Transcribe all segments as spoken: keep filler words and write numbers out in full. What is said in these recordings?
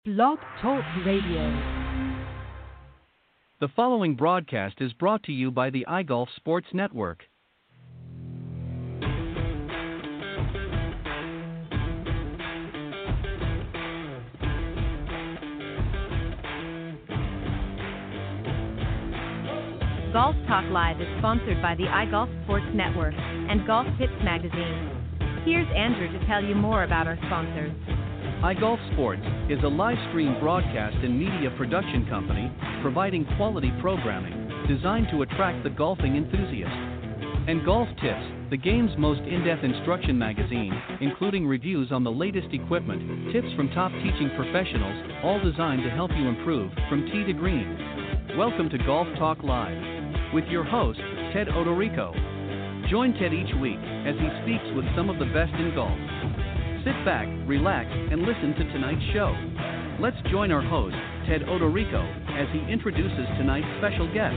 Blog Talk Radio. The following broadcast is brought to you by the iGolf Sports Network. Golf Talk Live is sponsored by the iGolf Sports Network and Golf Tips Magazine. Here's Andrew to tell you more about our sponsors. iGolf Sports is a live stream broadcast and media production company providing quality programming designed to attract the golfing enthusiast. And Golf Tips, the game's most in-depth instruction magazine, including reviews on the latest equipment, tips from top teaching professionals, all designed to help you improve from tee to green. Welcome to Golf Talk Live with your host, Ted Odorico. Join Ted each week as he speaks with some of the best in golf. Sit back, relax, and listen to tonight's show. Let's join our host, Ted Odorico, as he introduces tonight's special guest.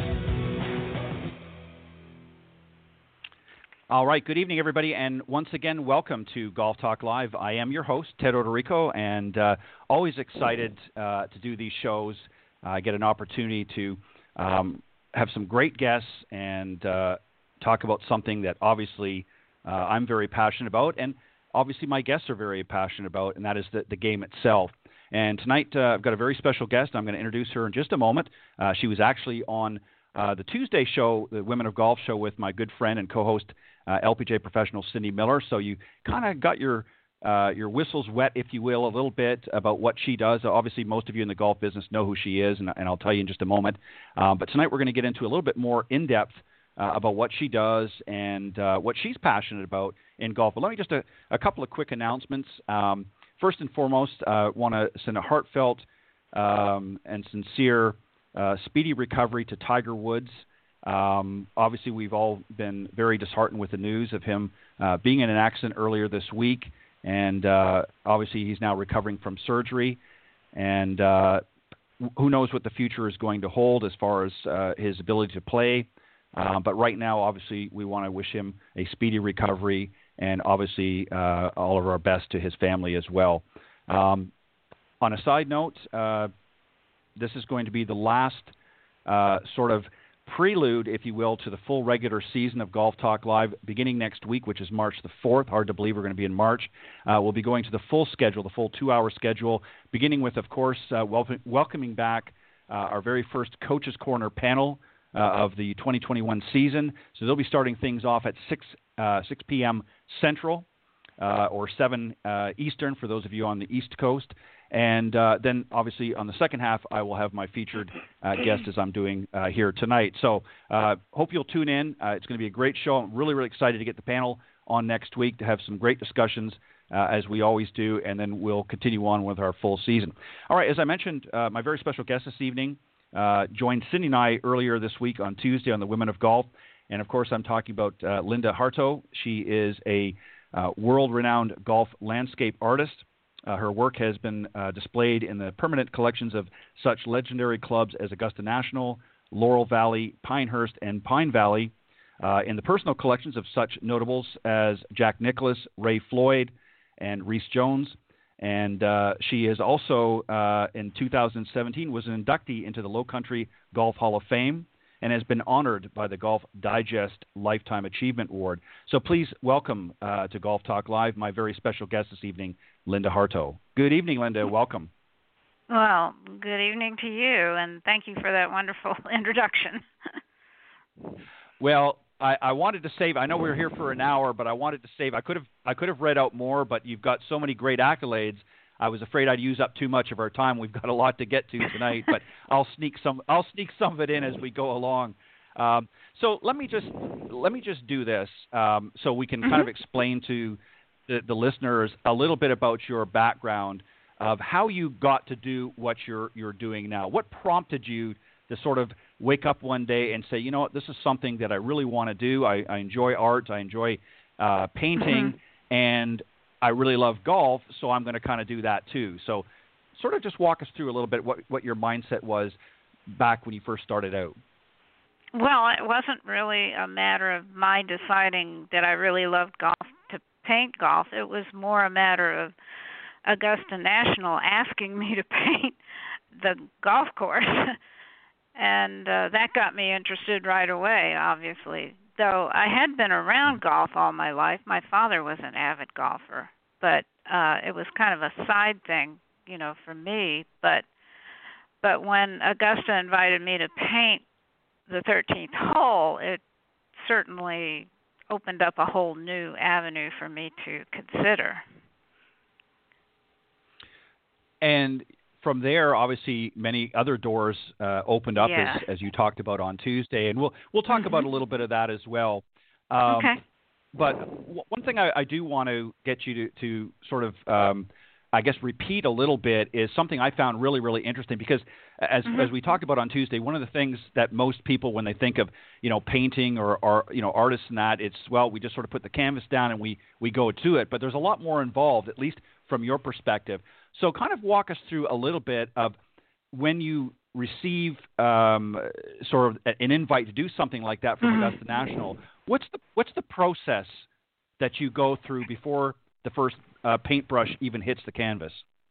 All right, good evening, everybody, and once again, welcome to Golf Talk Live. I am your host, Ted Odorico, and uh, always excited uh, to do these shows. I uh, get an opportunity to um, have some great guests and uh, talk about something that obviously uh, I'm very passionate about, and obviously my guests are very passionate about, and that is the, the game itself. And tonight uh, I've got a very special guest. I'm going to introduce her in just a moment. Uh, she was actually on uh, the Tuesday show, the Women of Golf show, with my good friend and co-host, uh, L P G A professional Cindy Miller. So you kind of got your uh, your whistles wet, if you will, a little bit about what she does. Obviously, most of you in the golf business know who she is, and, and I'll tell you in just a moment. Um, but tonight we're going to get into a little bit more in-depth Uh, about what she does and uh, what she's passionate about in golf. But let me just a, a couple of quick announcements. Um, first and foremost, I uh, want to send a heartfelt um, and sincere uh, speedy recovery to Tiger Woods. Um, obviously, we've all been very disheartened with the news of him uh, being in an accident earlier this week, and uh, obviously he's now recovering from surgery. And uh, who knows what the future is going to hold as far as uh, his ability to play. Uh, but right now, obviously, we want to wish him a speedy recovery and obviously uh, all of our best to his family as well. Um, on a side note, uh, this is going to be the last uh, sort of prelude, if you will, to the full regular season of Golf Talk Live beginning next week, which is March the fourth. Hard to believe we're going to be in March. Uh, we'll be going to the full schedule, the full two-hour schedule, beginning with, of course, uh, wel- welcoming back uh, our very first Coach's Corner panel Uh, of the twenty twenty-one season. So they'll be starting things off at six p.m. Central uh, or seven uh, Eastern for those of you on the East Coast. And uh, then, obviously, on the second half, I will have my featured uh, guest as I'm doing uh, here tonight. So uh, hope you'll tune in. Uh, it's going to be a great show. I'm really, really excited to get the panel on next week to have some great discussions uh, as we always do, and then we'll continue on with our full season. All right, as I mentioned, uh, my very special guest this evening Uh, joined Cindy and I earlier this week on Tuesday on the Women of Golf. And, of course, I'm talking about uh, Linda Harto. She is a uh, world-renowned golf landscape artist. Uh, her work has been uh, displayed in the permanent collections of such legendary clubs as Augusta National, Laurel Valley, Pinehurst, and Pine Valley, uh, in the personal collections of such notables as Jack Nicklaus, Ray Floyd, and Reese Jones. And uh, she is also, uh, in two thousand seventeen, was an inductee into the Low Country Golf Hall of Fame and has been honored by the Golf Digest Lifetime Achievement Award. So please welcome uh, to Golf Talk Live my very special guest this evening, Linda Harto. Good evening, Linda. Welcome. Well, good evening to you, and thank you for that wonderful introduction. Well, I, I wanted to save. I know we were here for an hour, but I wanted to save. I could have. I could have read out more, but you've got so many great accolades. I was afraid I'd use up too much of our time. We've got a lot to get to tonight, but I'll sneak some. I'll sneak some of it in as we go along. Um, so let me just let me just do this, um, so we can mm-hmm. kind of explain to the, the listeners a little bit about your background of how you got to do what you're you're doing now. What prompted you to sort of wake up one day and say, you know what, this is something that I really want to do. I, I enjoy art. I enjoy uh, painting, mm-hmm. and I really love golf, so I'm going to kind of do that too. So sort of just walk us through a little bit what, what your mindset was back when you first started out. Well, it wasn't really a matter of my deciding that I really loved golf to paint golf. It was more a matter of Augusta National asking me to paint the golf course. And uh, that got me interested right away, obviously. Though I had been around golf all my life. My father was an avid golfer, but uh, it was kind of a side thing, you know, for me. But but when Augusta invited me to paint the thirteenth hole, it certainly opened up a whole new avenue for me to consider. And from there, obviously, many other doors uh, opened up, yeah. as, as you talked about on Tuesday, and we'll we'll talk mm-hmm. about a little bit of that as well. Um, okay. But w- one thing I, I do want to get you to, to sort of, um, I guess, repeat a little bit is something I found really, really interesting because, as mm-hmm. as we talked about on Tuesday, one of the things that most people, when they think of, you know, painting or, or you know, artists and that, it's, well, we just sort of put the canvas down and we, we go to it. But there's a lot more involved, at least from your perspective. So kind of walk us through a little bit of when you receive um, sort of an invite to do something like that from mm-hmm. Augusta National. What's the what's the process that you go through before the first uh, paintbrush even hits the canvas?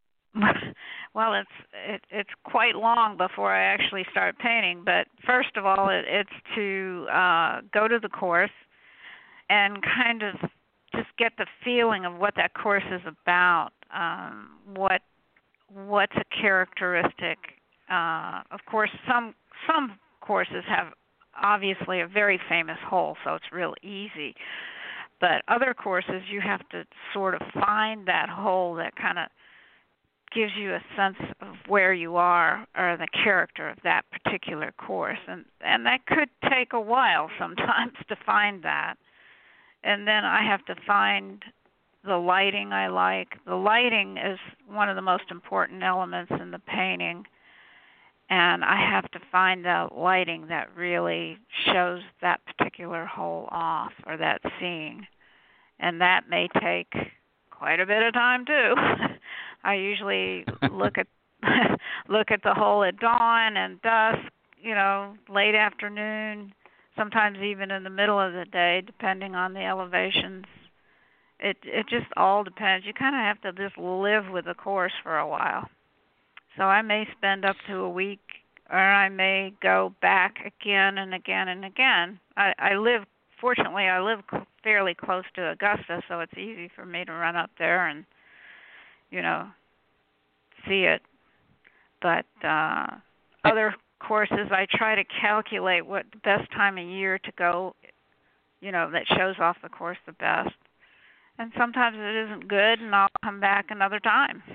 Well, it's it, it's quite long before I actually start painting. But first of all, it, it's to uh, go to the course and kind of just get the feeling of what that course is about. Um, what what's a characteristic? Uh, of course, some some courses have obviously a very famous hole, so it's real easy. But other courses, you have to sort of find that hole that kind of gives you a sense of where you are or the character of that particular course, and and that could take a while sometimes to find that. And then I have to find the lighting I like. The lighting is one of the most important elements in the painting, and I have to find the lighting that really shows that particular hole off or that scene, and that may take quite a bit of time too. I usually look at look at the hole at dawn and dusk, you know, late afternoon, sometimes even in the middle of the day, depending on the elevations. It it just all depends. You kind of have to just live with the course for a while. So I may spend up to a week, or I may go back again and again and again. I, I live, fortunately, I live fairly close to Augusta, so it's easy for me to run up there and, you know, see it. But uh, other courses, I try to calculate what the best time of year to go, you know, that shows off the course the best. And sometimes it isn't good, and I'll come back another time.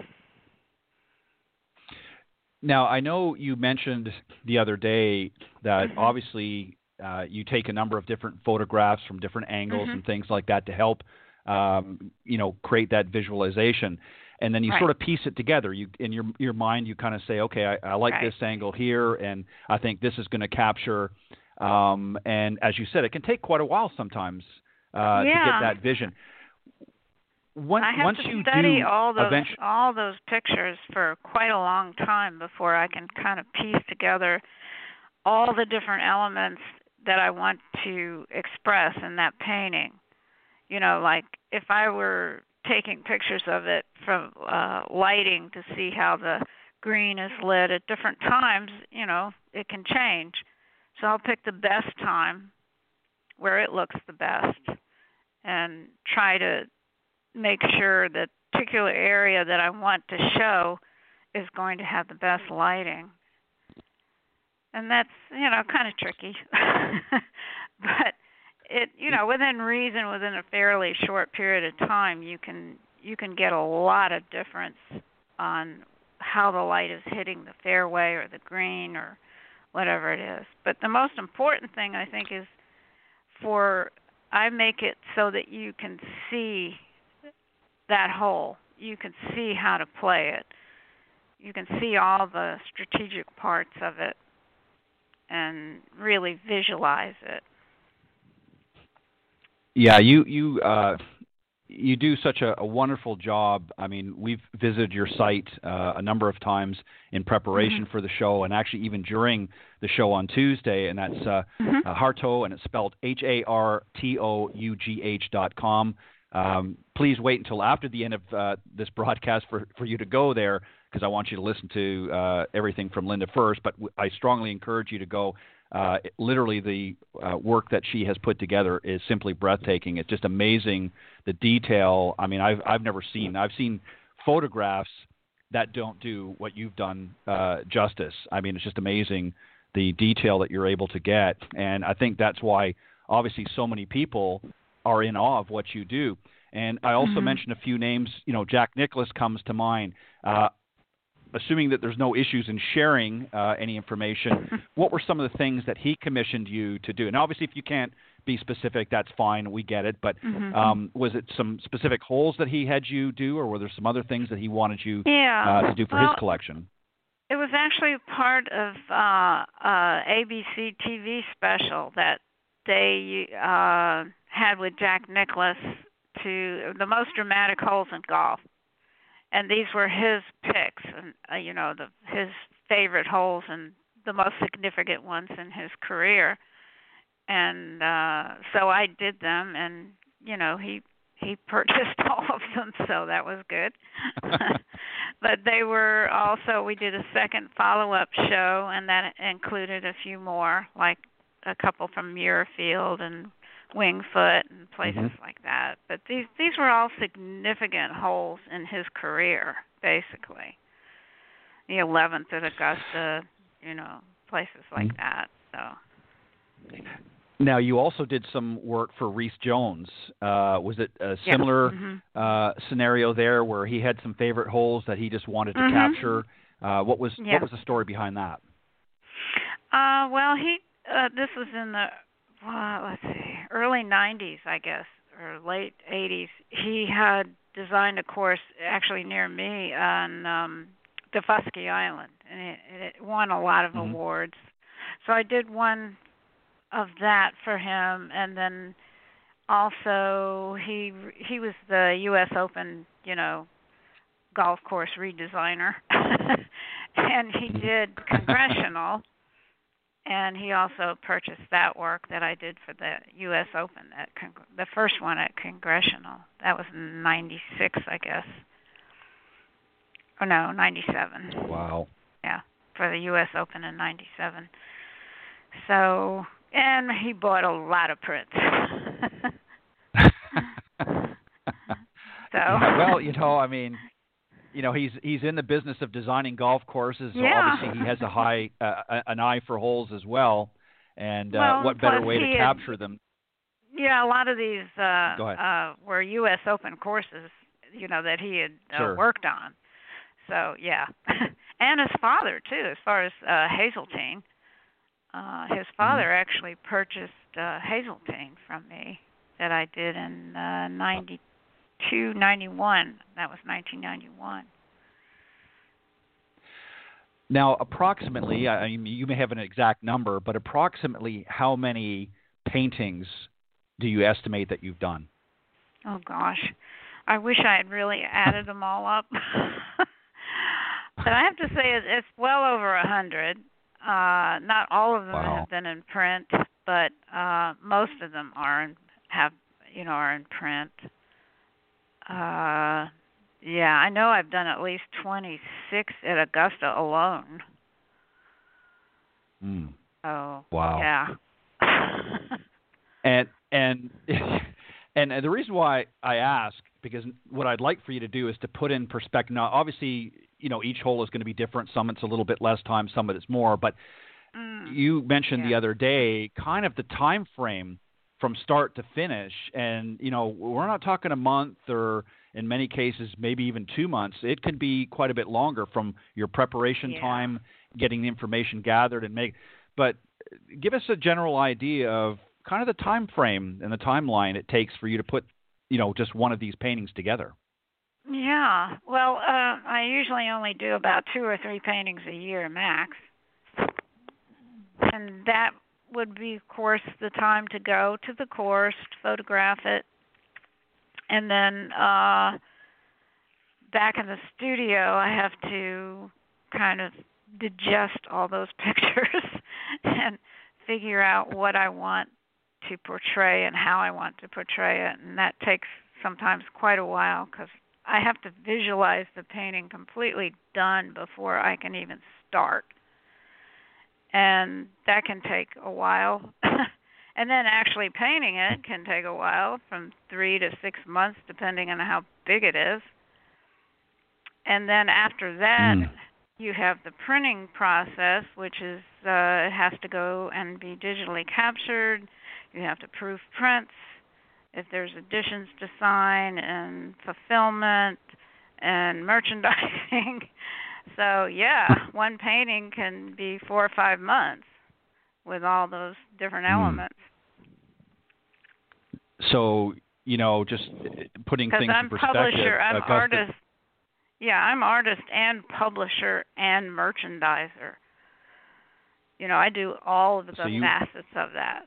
Now, I know you mentioned the other day that mm-hmm. obviously uh, you take a number of different photographs from different angles mm-hmm. and things like that to help, um, you know, create that visualization. And then you right. sort of piece it together. You in your your mind, you kind of say, okay, I, I like right. this angle here, and I think this is going to capture. Um, and as you said, it can take quite a while sometimes uh, yeah. to get that vision. Once, I have once to you study do all those eventually... all those pictures for quite a long time before I can kind of piece together all the different elements that I want to express in that painting. You know, like if I were taking pictures of it from uh, lighting to see how the green is lit at different times, you know, it can change. So I'll pick the best time where it looks the best and try to make sure that particular area that I want to show is going to have the best lighting. And that's, you know, kind of tricky. But it, you know, within reason, within a fairly short period of time, you can you can get a lot of difference on how the light is hitting the fairway or the green or whatever it is. But the most important thing, I think, is for I make it so that you can see that hole. You can see how to play it. You can see all the strategic parts of it and really visualize it. Yeah, you you uh, you do such a, a wonderful job. I mean, we've visited your site uh, a number of times in preparation mm-hmm. for the show, and actually even during the show on Tuesday. And that's uh, mm-hmm. uh, Hartogh, and it's spelled H A R T O U G H dot com. Um, please wait until after the end of uh, this broadcast for, for you to go there, because I want you to listen to uh, everything from Linda first. But w- I strongly encourage you to go. Uh, literally, the uh, work that she has put together is simply breathtaking. It's just amazing, the detail. I mean, I've I've never seen. I've seen photographs that don't do what you've done uh, justice. I mean, it's just amazing the detail that you're able to get, and I think that's why obviously so many people are in awe of what you do. And I also Mm-hmm. mentioned a few names. You know, Jack Nicklaus comes to mind. Uh, assuming that there's no issues in sharing uh, any information, what were some of the things that he commissioned you to do? And obviously, if you can't be specific, that's fine. We get it. But Mm-hmm. um, was it some specific holes that he had you do, or were there some other things that he wanted you Yeah. uh, to do for well, his collection? It was actually part of uh, uh, A B C T V special that they uh, had with Jack Nicklaus, to the most dramatic holes in golf. And these were his picks, and uh, you know, the his favorite holes and the most significant ones in his career. And uh, so I did them, and you know, he he purchased all of them, so that was good. But they were also, we did a second follow-up show, and that included a few more, like a couple from Muirfield and Wingfoot and places Mm-hmm. like that. But these these were all significant holes in his career, basically. The eleventh at Augusta, you know, places like Mm-hmm. that. So. Now, you also did some work for Reese Jones. Uh, was it a Yeah. similar Mhm. uh, scenario there, where he had some favorite holes that he just wanted to Mhm. capture? Uh, what was Yeah. what was the story behind that? Uh, well, he uh, this was in the uh, let's see, early nineties, I guess, or late eighties. He had designed a course actually near me on um, Daufuskie Island, and it, it won a lot of Mhm. awards. So I did one of that for him, and then also he he was the U S Open, you know, golf course redesigner, and he did Congressional, and he also purchased that work that I did for the U S Open, at Con- the first one at Congressional. That was in ninety-six, I guess. Oh no, ninety-seven. Wow. Yeah, for the U S Open in ninety-seven. So, and he bought a lot of prints. So. Yeah, well, you know, I mean, you know, he's he's in the business of designing golf courses, so Yeah. obviously he has a high uh, an eye for holes as well. And uh, Well, what better plus way to he had- capture them? Yeah, a lot of these uh, Go ahead. uh, were U S Open courses, you know, that he had uh, Sure. worked on. So yeah, and his father too. As far as uh, Hazeltine, uh, his father actually purchased uh, Hazeltine from me that I did in uh, ninety-two, ninety-one. That was nineteen ninety-one. Now, approximately, I mean, you may have an exact number, but approximately how many paintings do you estimate that you've done? Oh gosh, I wish I had really added them all up. But I have to say it- it's well over a hundred. Uh, not all of them Wow. have been in print, but uh, most of them are in, have you know are in print. Uh, yeah, I know I've done at least twenty-six at Augusta alone. Mm. Oh, Wow. yeah. And and and the reason why I ask, because what I'd like for you to do is to put in perspective. Now, obviously, you know, each hole is going to be different. Some it's a little bit less time, some of it's more. But Mm. you mentioned Yeah. the other day kind of the time frame from start to finish, and you know, we're not talking a month or in many cases maybe even two months. It could be quite a bit longer from your preparation Yeah. time, getting the information gathered and make. But give us a general idea of kind of the time frame and the timeline it takes for you to put, you know, just one of these paintings together. Yeah. Well, uh, I usually only do about two or three paintings a year max. And that would be, of course, the time to go to the course, photograph it, and then uh, back in the studio, I have to kind of digest all those pictures and figure out what I want to portray and how I want to portray it, and that takes sometimes quite a while because I have to visualize the painting completely done before I can even start. And that can take a while. And then actually painting it can take a while, from three to six months, depending on how big it is. And then after that, mm. you have the printing process, which is uh, it has to go and be digitally captured. You have to proof prints if there's additions to sign, and fulfillment and merchandising. So yeah, one painting can be four or five months with all those different mm. elements. So, you know, just putting things I'm in perspective. Publisher, I'm Augusta, artist. Yeah, I'm artist and publisher and merchandiser. You know, I do all of the so you, facets of that.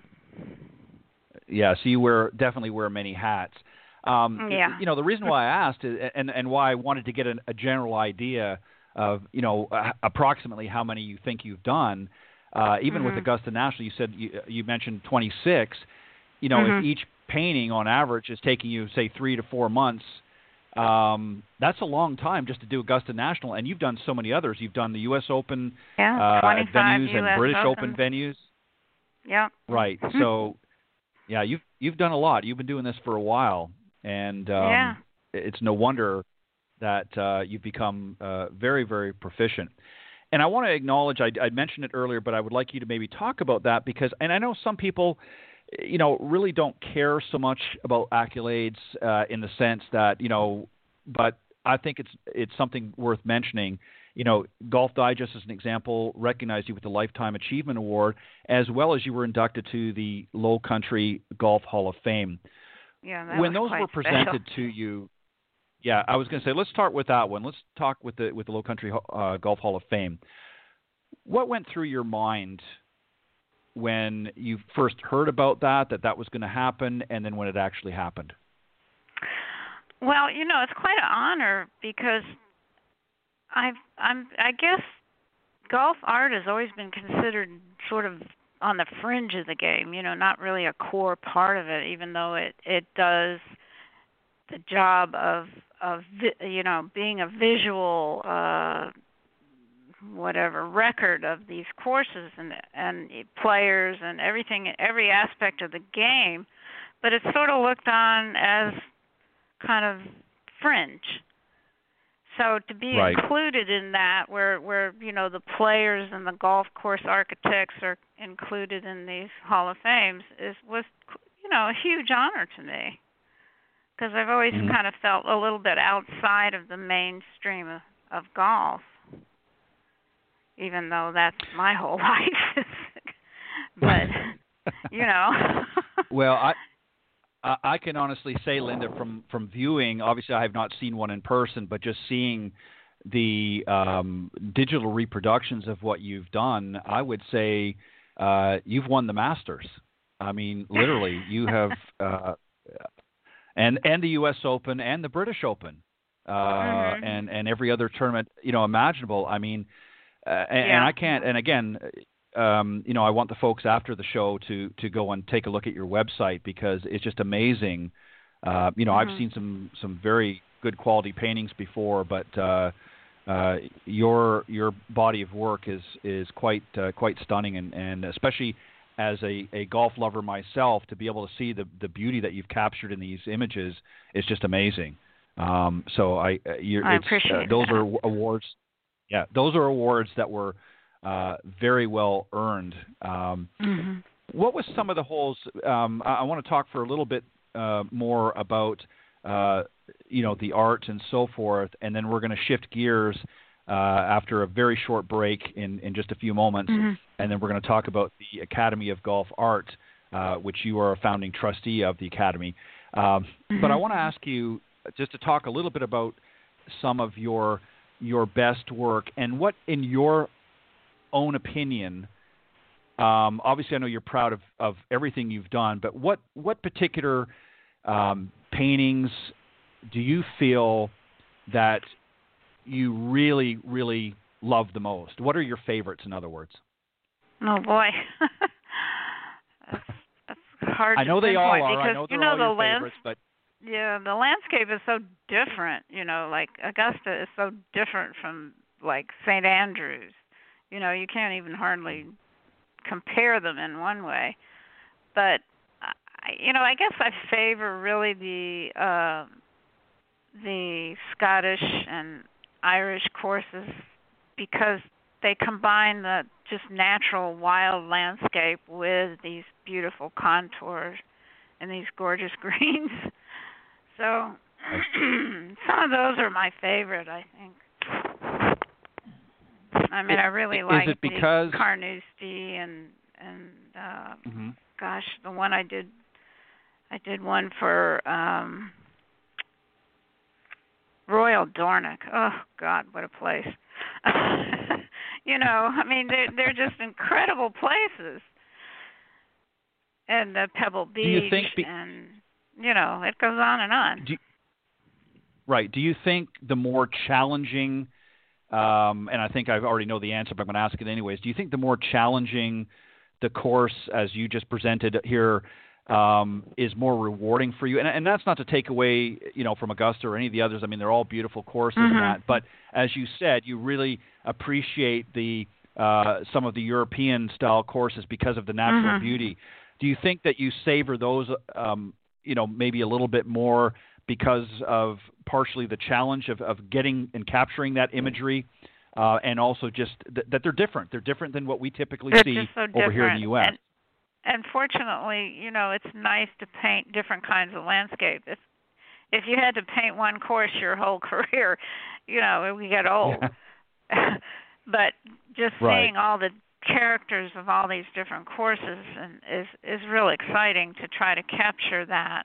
Yeah, so you wear definitely wear many hats. Um, yeah. You know, the reason why I asked is, and and why I wanted to get an, a general idea of, you know, uh, approximately how many you think you've done. Uh, even mm-hmm. with Augusta National, you said you, you mentioned twenty-six. You know, mm-hmm. if each painting on average is taking you, say, three to four months, um, that's a long time just to do Augusta National. And you've done so many others. You've done the U S Open yeah, uh, venues U S and British Open. Open venues. Yeah. Right. So, yeah, you've you've done a lot. You've been doing this for a while, and um, yeah. it's no wonder that uh, you've become uh, very, very proficient. And I want to acknowledge, I, I mentioned it earlier, but I would like you to maybe talk about that because, and I know some people, you know, really don't care so much about accolades uh, in the sense that, you know, but I think it's it's something worth mentioning. You know, Golf Digest, as an example, recognized you with the Lifetime Achievement Award, as well as you were inducted to the Low Country Golf Hall of Fame. Yeah, that when was those were quite presented special. to you, yeah, I was going to say, let's start with that one. Let's talk with the with the Low Country uh, Golf Hall of Fame. What went through your mind when you first heard about that, that that was going to happen, and then when it actually happened? Well, you know, it's quite an honor because I've, I'm, I guess golf art has always been considered sort of on the fringe of the game, you know, not really a core part of it, even though it, it does the job of, of, you know, being a visual uh whatever record of these courses and and players and everything, every aspect of the game, but it's sort of looked on as kind of fringe. So to be right. included in that, where where you know the players and the golf course architects are included in these Hall of Fames, is was you know a huge honor to me, because I've always mm-hmm. kind of felt a little bit outside of the mainstream of, of golf. Even though that's my whole life, but you know. Well, I I can honestly say, Linda, from from viewing, obviously I have not seen one in person, but just seeing the um, digital reproductions of what you've done, I would say uh, you've won the Masters. I mean, literally, you have, uh, and and the U S Open and the British Open, uh, mm-hmm. and and every other tournament, you know, imaginable. I mean. Uh, and, yeah. and I can't. And again, um, you know, I want the folks after the show to to go and take a look at your website because it's just amazing. Uh, you know, mm-hmm. I've seen some some very good quality paintings before, but uh, uh, your your body of work is is quite uh, quite stunning, and, and especially as a, a golf lover myself, to be able to see the the beauty that you've captured in these images is just amazing. Um, so I, you're, I it's, appreciate uh, those that. are awards. Yeah, those are awards that were uh, very well earned. Um, mm-hmm. What was some of the holes? Um, I, I want to talk for a little bit uh, more about, uh, you know, the art and so forth, and then we're going to shift gears uh, after a very short break in, in just a few moments, mm-hmm. and then we're going to talk about the Academy of Golf Art, uh, which you are a founding trustee of the Academy. Um, mm-hmm. But I want to ask you just to talk a little bit about some of your your best work and what, in your own opinion, um, obviously I know you're proud of, of everything you've done, but what, what particular um, paintings do you feel that you really, really love the most? What are your favorites, in other words? Oh, boy. that's, that's hard I know to they all pinpoint are. because, I know they're you know, all the your lens, favorites, but... yeah, the landscape is so different. You know, like Augusta is so different from like Saint Andrews. You know, you can't even hardly compare them in one way. But I, you know, I guess I favor really the uh, the Scottish and Irish courses because they combine the just natural wild landscape with these beautiful contours and these gorgeous greens. So some of those are my favorite, I think. I mean, it, I really is like it because... the Carnoustie and and uh, mm-hmm. gosh, the one I did, I did one for um, Royal Dornoch. Oh God, what a place! You know, I mean, they're they're just incredible places. And the Pebble Beach, do you think be- and you know, it goes on and on. Do you, right. Do you think the more challenging, um, and I think I already know the answer, but I'm going to ask it anyways. Do you think the more challenging the course, as you just presented here, um, is more rewarding for you? And, and that's not to take away, you know, from Augusta or any of the others. I mean, they're all beautiful courses mm-hmm. and that. But as you said, you really appreciate the uh, some of the European style courses because of the natural mm-hmm. beauty. Do you think that you savor those, um, you know, maybe a little bit more because of partially the challenge of, of getting and capturing that imagery, uh, and also just th- that they're different? They're different than what we typically they're see so over here in the U S. And, and fortunately, you know, it's nice to paint different kinds of landscape. If if you had to paint one course your whole career, you know, we get old. Yeah. But just right. seeing all the characters of all these different courses and is is really exciting to try to capture that.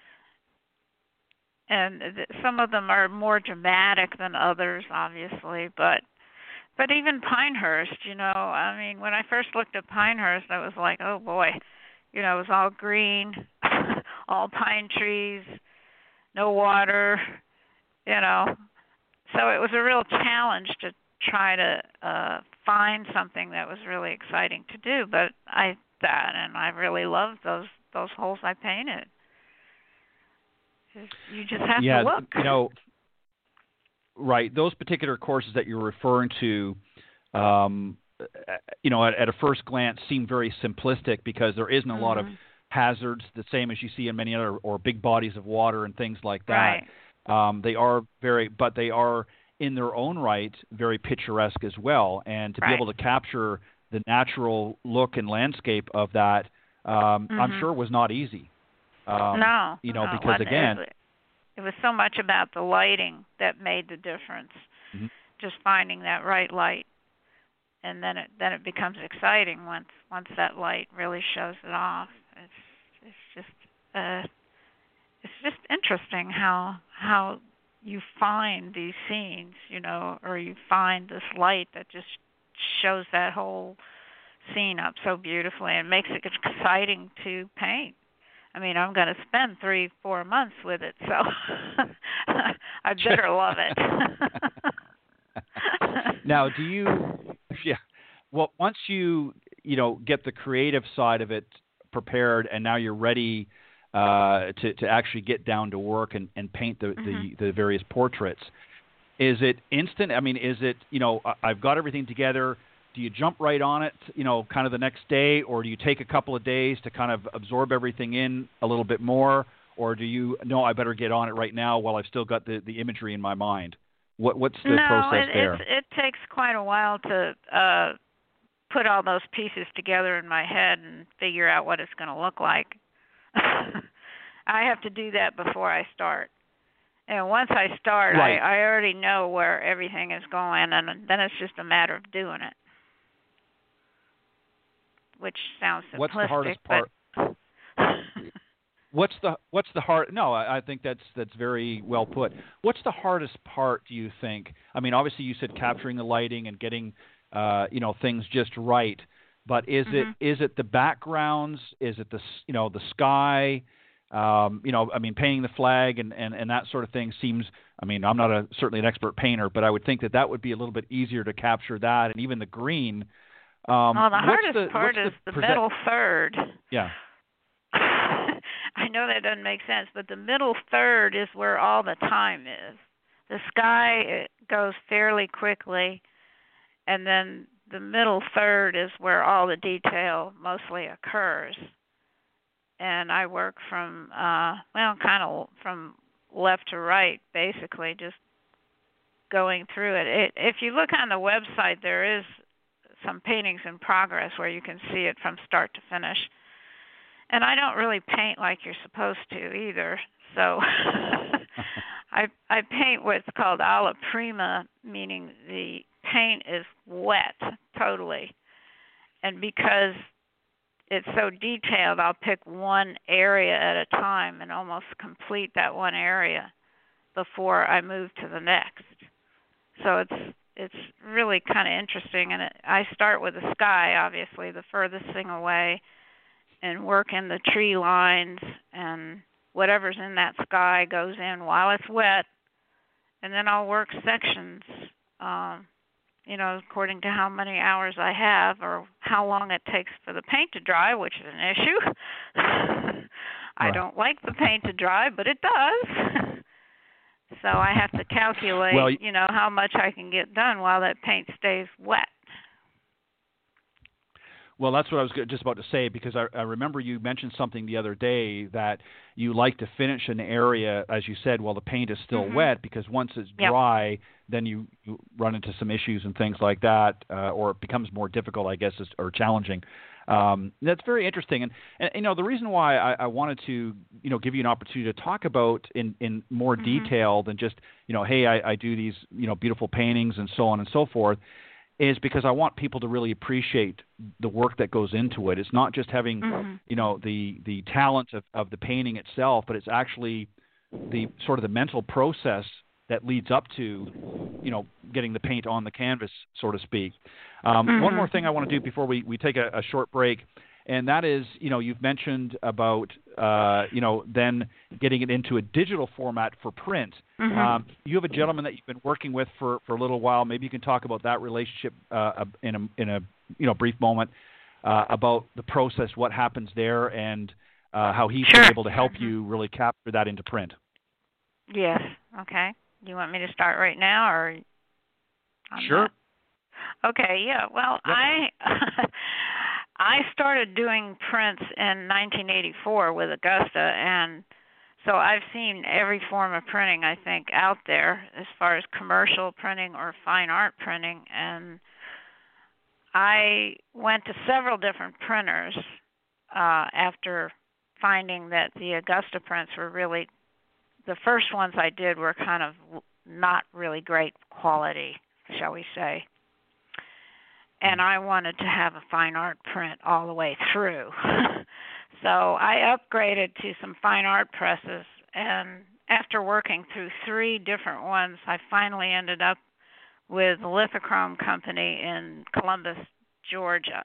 And th- some of them are more dramatic than others, obviously, but but even Pinehurst, you know, I mean, when I first looked at Pinehurst, I was like, oh boy, you know, it was all green, all pine trees, no water, you know. So it was a real challenge to try to uh, find something that was really exciting to do, but I that and I really loved those those holes I painted. You just have yeah, to look. You know, right. Those particular courses that you're referring to, um, you know, at, at a first glance seem very simplistic because there isn't a mm-hmm. lot of hazards, the same as you see in many other or big bodies of water and things like that. Right. Um, they are very, but they are in their own right very picturesque as well. And to right. be able to capture the natural look and landscape of that, um, mm-hmm. I'm sure was not easy. Um, no, you know, no, because it again, it, it was so much about the lighting that made the difference. Mm-hmm. Just finding that right light, and then it then it becomes exciting once once that light really shows it off. It's it's just uh, it's just interesting how how you find these scenes, you know, or you find this light that just shows that whole scene up so beautifully and makes it exciting to paint. I mean, I'm going to spend three, four months with it, so I better love it. Now, do you, yeah, well, once you, you know, get the creative side of it prepared and now you're ready uh, to, to actually get down to work and, and paint the, mm-hmm. the, the various portraits, is it instant? I mean, is it, you know, I've got everything together. Do you jump right on it, you know, kind of the next day, or do you take a couple of days to kind of absorb everything in a little bit more, or do you, no, I better get on it right now while I've still got the, the imagery in my mind? What What's the no, process it, there? No, it takes quite a while to uh, put all those pieces together in my head and figure out what it's going to look like. I have to do that before I start. And once I start, right. I, I already know where everything is going, and then it's just a matter of doing it. Which sounds simplistic. What's the hardest part? But what's the What's the hard? No, I, I think that's that's very well put. What's the hardest part, do you think? I mean, obviously you said capturing the lighting and getting, uh, you know, things just right. But is mm-hmm. it is it the backgrounds? Is it the you know the sky? Um, you know, I mean, painting the flag and, and, and that sort of thing seems. I mean, I'm not a certainly an expert painter, but I would think that that would be a little bit easier to capture that, and even the green. Um, well, the hardest the, part is the, the present- middle third. Yeah. I know that doesn't make sense, but the middle third is where all the time is. The sky it goes fairly quickly, and then the middle third is where all the detail mostly occurs. And I work from, uh, well, kind of from left to right, basically, just going through it. it. If you look on the website, there is some paintings in progress where you can see it from start to finish. And I don't really paint like you're supposed to either. So I I paint what's called alla prima, meaning the paint is wet totally. And because it's so detailed, I'll pick one area at a time and almost complete that one area before I move to the next. So it's it's really kind of interesting. And it, I start with the sky, obviously, the furthest thing away, and work in the tree lines, and whatever's in that sky goes in while it's wet, and then I'll work sections, um, you know, according to how many hours I have or how long it takes for the paint to dry, which is an issue. I Right. don't like the paint to dry, but it does. So I have to calculate, well, you know, how much I can get done while that paint stays wet. Well, that's what I was go- just about to say, because I, I remember you mentioned something the other day that you like to finish an area, as you said, while the paint is still Mhm. wet, because once it's Yep. dry, then you, you run into some issues and things like that, uh, or it becomes more difficult, I guess, is- or challenging. Um, that's very interesting, and, and you know the reason why I, I wanted to you know give you an opportunity to talk about in, in more Mhm. detail than just you know hey I, I do these you know beautiful paintings and so on and so forth, is because I want people to really appreciate the work that goes into it. It's not just having Mhm. you know the the talent of, of the painting itself, but it's actually the sort of the mental process that leads up to, you know, getting the paint on the canvas, so to speak. Um, Mm-hmm. One more thing I want to do before we, we take a, a short break, and that is, you know, you've mentioned about, uh, you know, then getting it into a digital format for print. Mm-hmm. Um, you have a gentleman that you've been working with for, for a little while. Maybe you can talk about that relationship uh, in a in a you know brief moment uh, about the process, what happens there, and uh, how he's Sure. been able to help Mm-hmm. you really capture that into print. Yes. Okay. You want me to start right now, or? I'm Sure. not- Okay. Yeah. Well, Yep. I I started doing prints in nineteen eighty-four with Augusta, and so I've seen every form of printing I think out there, as far as commercial printing or fine art printing, and I went to several different printers uh, after finding that the Augusta prints were really, the first ones I did were kind of not really great quality, shall we say. And I wanted to have a fine art print all the way through. So I upgraded to some fine art presses, and after working through three different ones, I finally ended up with the Lithochrome Company in Columbus, Georgia.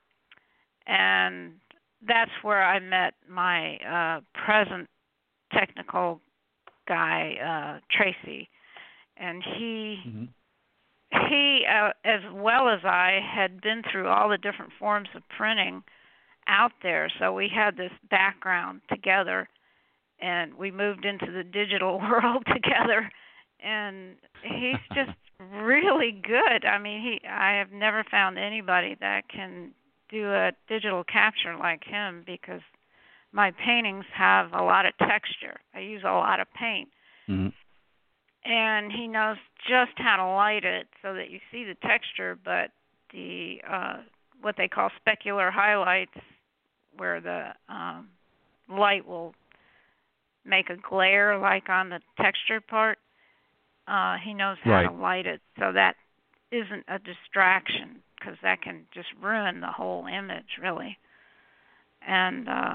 And that's where I met my uh, present technical guy, uh, Tracy. And he, Mm-hmm. he uh, as well as I, had been through all the different forms of printing out there. So we had this background together, and we moved into the digital world together. And he's just really good. I mean, he I have never found anybody that can do a digital capture like him, because my paintings have a lot of texture. I use a lot of paint. Mm-hmm. And he knows just how to light it so that you see the texture, but the uh, what they call specular highlights, where the um, light will make a glare like on the texture part, uh, he knows how Right. to light it so that isn't a distraction, because that can just ruin the whole image, really. And uh,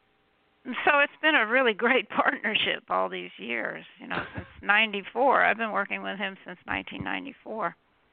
so it's been a really great partnership all these years, you know, since ninety-four. I've been working with him since nineteen ninety-four.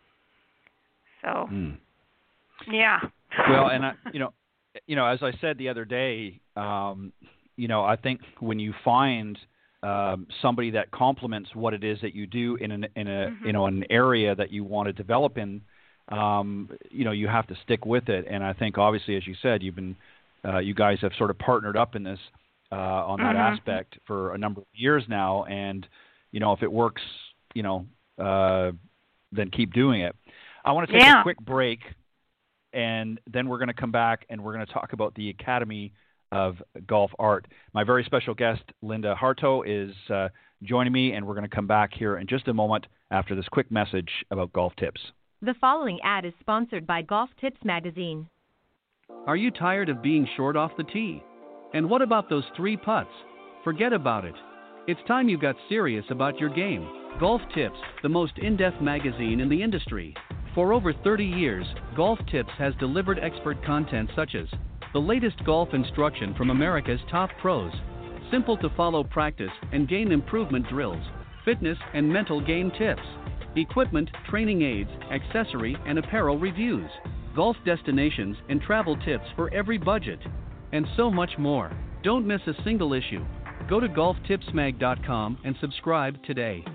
So, Mm. yeah. Well, and I, you know, you know, as I said the other day, um, you know, I think when you find um, somebody that complements what it is that you do in an in a Mm-hmm. you know an area that you want to develop in, um, you know, you have to stick with it. And I think obviously, as you said, you've been uh, you guys have sort of partnered up in this. uh, on that mm-hmm. aspect for a number of years now, and you know, if it works, you know, uh, then keep doing it. I want to take yeah. a quick break, and then we're going to come back and we're going to talk about the Academy of Golf Art. My very special guest, Linda Harto, is uh, joining me, and we're going to come back here in just a moment after this quick message about golf tips. The following ad is sponsored by Golf Tips Magazine. Are you tired of being short off the tee? And what about those three putts? Forget about it. It's time you got serious about your game. Golf Tips, the most in-depth magazine in the industry. For over thirty years, Golf Tips has delivered expert content such as the latest golf instruction from America's top pros, simple to follow practice and gain improvement drills, fitness and mental game tips, equipment, training aids, accessory and apparel reviews, golf destinations and travel tips for every budget, and so much more. Don't miss a single issue. Go to golf tips mag dot com and subscribe today.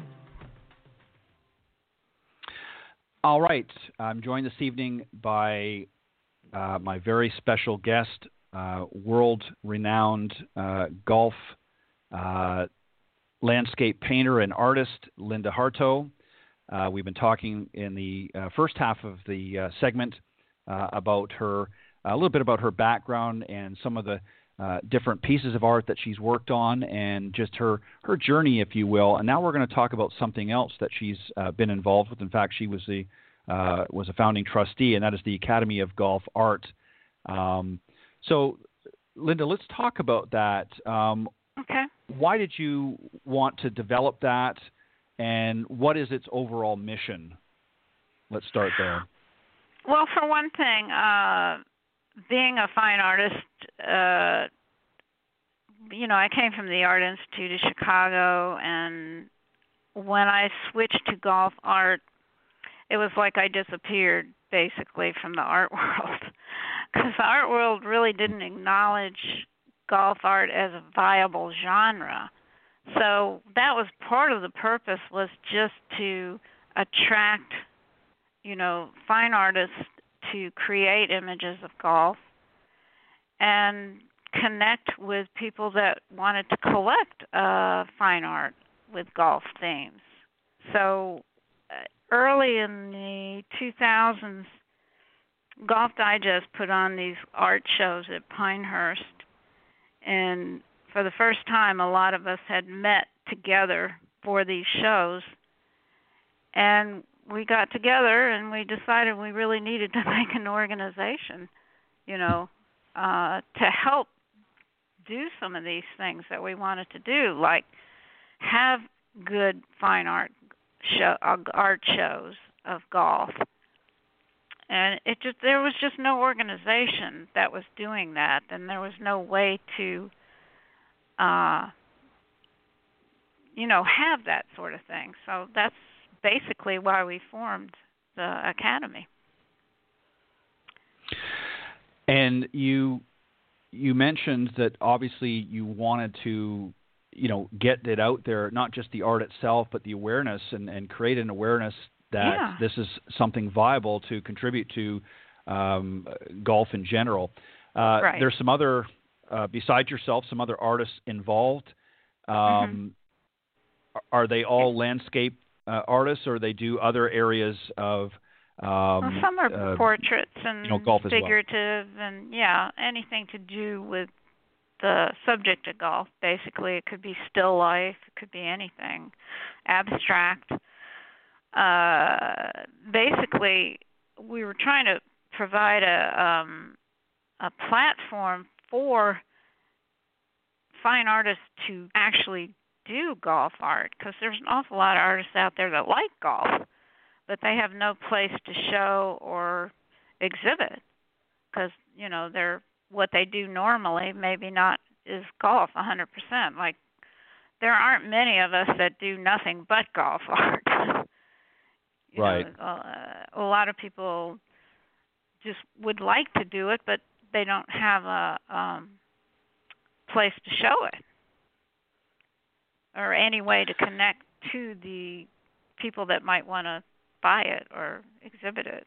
All right. I'm joined this evening by uh, my very special guest, uh, world-renowned uh, golf uh, landscape painter and artist, Linda Harto. Uh, we've been talking in the uh, first half of the uh, segment uh, about her, a little bit about her background and some of the uh, different pieces of art that she's worked on, and just her, her journey, if you will. And now we're going to talk about something else that she's uh, been involved with. In fact, she was the uh, was a founding trustee, and that is the Academy of Golf Art. Um, so, Linda, let's talk about that. Um, okay. Why did you want to develop that, and what is its overall mission? Let's start there. Well, for one thing, uh, being a fine artist, uh, you know, I came from the Art Institute of Chicago, and when I switched to golf art, it was like I disappeared, basically, from the art world, because the art world really didn't acknowledge golf art as a viable genre. So that was part of the purpose, was just to attract, you know, fine artists to create images of golf and connect with people that wanted to collect uh, fine art with golf themes. So uh, early in the two thousands, Golf Digest put on these art shows at Pinehurst, and for the first time, a lot of us had met together for these shows, and we got together and we decided we really needed to make an organization, you know, uh, to help do some of these things that we wanted to do, like have good fine art show, uh, art shows of golf. And it just there was just no organization that was doing that, and there was no way to, uh, you know, have that sort of thing. So that's basically why we formed the Academy. And you you mentioned that obviously you wanted to, you know, get it out there, not just the art itself, but the awareness, and, and create an awareness that yeah. this is something viable to contribute to um, golf in general. Uh, right. There's some other, uh, besides yourself, some other artists involved. Um, mm-hmm. Are they all landscape uh, artists, or they do other areas of um, well, some are uh, portraits and you know, golf figurative, as well. and yeah, anything to do with the subject of golf. Basically, it could be still life, it could be anything, abstract. Uh, basically, we were trying to provide a um, a platform for fine artists to actually do golf art, because there's an awful lot of artists out there that like golf, but they have no place to show or exhibit, because you know they're what they do normally maybe not is golf one hundred percent. Like, there aren't many of us that do nothing but golf art. You right. know, uh, a lot of people just would like to do it, but they don't have a um, place to show it or any way to connect to the people that might want to buy it or exhibit it.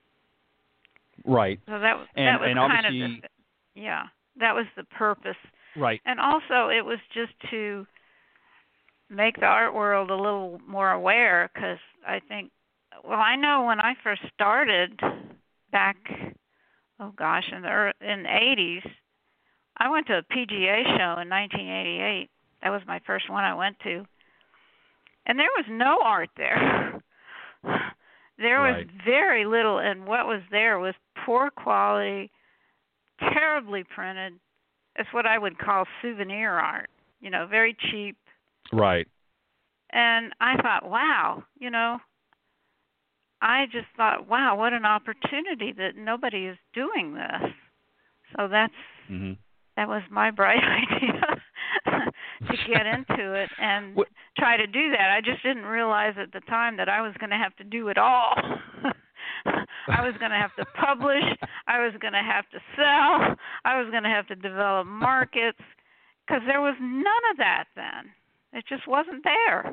Right. So that, and, that was and kind of obviously, the, yeah, that was the purpose. Right. And also, it was just to make the art world a little more aware, because I think, well, I know when I first started back, oh gosh, in the ear- in the eighties, I went to a P G A show in nineteen eighty-eight. That was my first one I went to. And there was no art there. There was Right. very little, and what was there was poor quality, terribly printed. It's what I would call souvenir art, you know, very cheap. Right. And I thought, wow, you know, I just thought, wow, what an opportunity that nobody is doing this. So that's Mm-hmm. that was my bright idea to get into it and What- try to do that. I just didn't realize at the time that I was going to have to do it all. I was going to have to publish. I was going to have to sell. I was going to have to develop markets, because there was none of that then. It just wasn't there.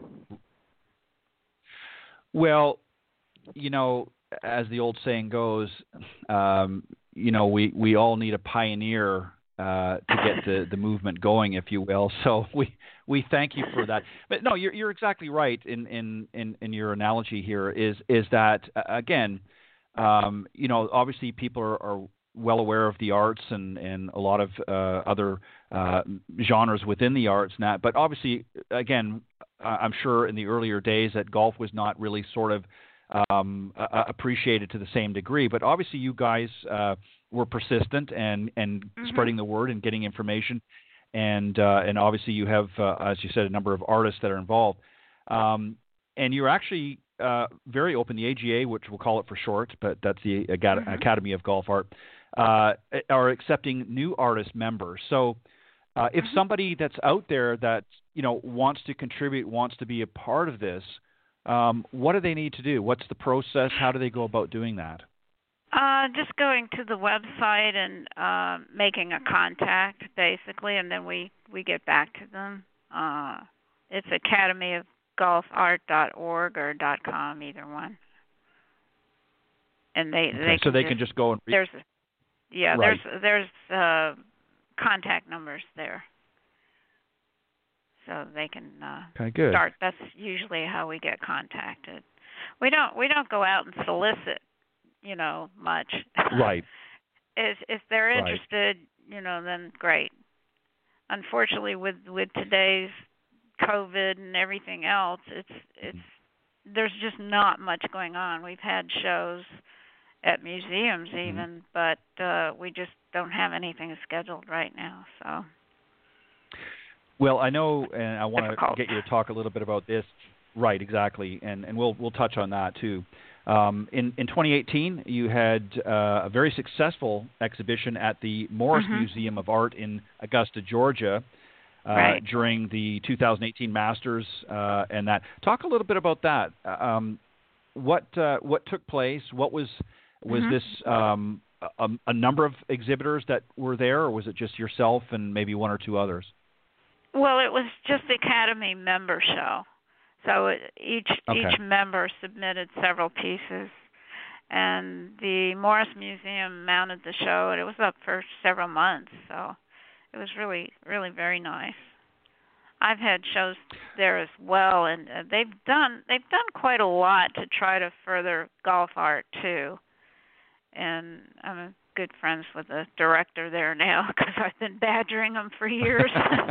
Well, you know, as the old saying goes, um, you know, we, we all need a pioneer uh, to get the, the movement going, if you will. So we we thank you for that. But no, you're you're exactly right in in, in, in your analogy here. Is is that uh, again, um, you know, obviously people are, are well aware of the arts and, and a lot of uh, other uh, genres within the arts now. But obviously, again, I'm sure in the earlier days that golf was not really sort of um, uh, appreciated to the same degree. But obviously, you guys uh, were persistent and and Mm-hmm. spreading the word and getting information. And uh, and obviously, you have, uh, as you said, a number of artists that are involved. Um, and you're actually uh, very open. The A G A, which we'll call it for short, but that's the Acad- Mm-hmm. Academy of Golf Art, uh, are accepting new artist members. So uh, if Mm-hmm. somebody that's out there that you know wants to contribute, wants to be a part of this, um, what do they need to do? What's the process? How do they go about doing that? Uh, just going to the website and uh, making a contact, basically, and then we, we get back to them. Uh, it's academy of golf art dot org or .com, either one. And they, Okay, they so can they just, can just go and read. there's yeah Right. there's there's uh, contact numbers there, so they can uh, Okay, good. start. That's usually how we get contacted. We don't we don't go out and solicit, you know, much. Right. if if they're Right. interested, you know, then great. Unfortunately, with with today's COVID and everything else, it's it's there's just not much going on. We've had shows at museums even, mm-hmm. but uh, we just don't have anything scheduled right now. So. Well, I know, and I want Difficult. to get you to talk a little bit about this. Right, exactly, and and we'll we'll touch on that too. Um, in in twenty eighteen, you had uh, a very successful exhibition at the Morris mm-hmm. Museum of Art in Augusta, Georgia, uh, right. during the two thousand eighteen Masters, uh, and that. Talk a little bit about that. Um, what uh, what took place? What was was mm-hmm. this um, a, a number of exhibitors that were there, or was it just yourself and maybe one or two others? Well, it was just the Academy member show. So it, each okay. each member submitted several pieces, and the Morris Museum mounted the show, and it was up for several months. So it was really, really very nice. I've had shows there as well, and uh, they've done they've done quite a lot to try to further golf art too. And I'm good friends with the director there now because I've been badgering him for years.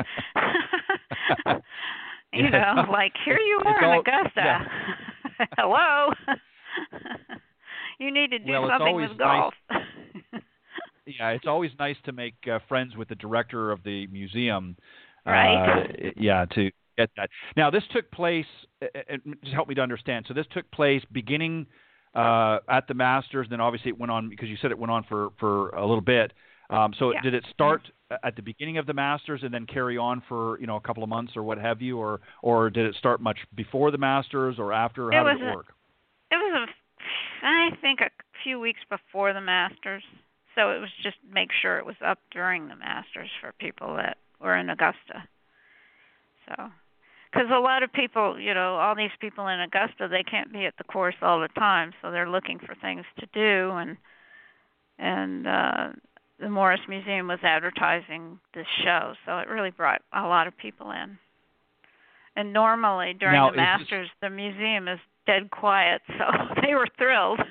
you yeah. know, like, here you it's are all, in Augusta. Yeah. Hello. You need to do well, something with golf. Nice. Yeah, it's always nice to make uh, friends with the director of the museum. Right. Uh, yeah, to get that. Now, this took place, uh, uh, just help me to understand. So this took place beginning uh, at the Masters, then obviously it went on, because you said it went on for, for a little bit. Um, so yeah. did it start at the beginning of the Masters and then carry on for, you know, a couple of months or what have you, or or did it start much before the Masters or after? How it did it was work? A, it was, a, I think, a few weeks before the Masters. So it was just make sure it was up during the Masters for people that were in Augusta. So, because a lot of people, you know, all these people in Augusta, they can't be at the course all the time, so they're looking for things to do, and and uh, the Morris Museum was advertising this show, so it really brought a lot of people in. And normally during now, the Masters, this... the museum is dead quiet, so they were thrilled.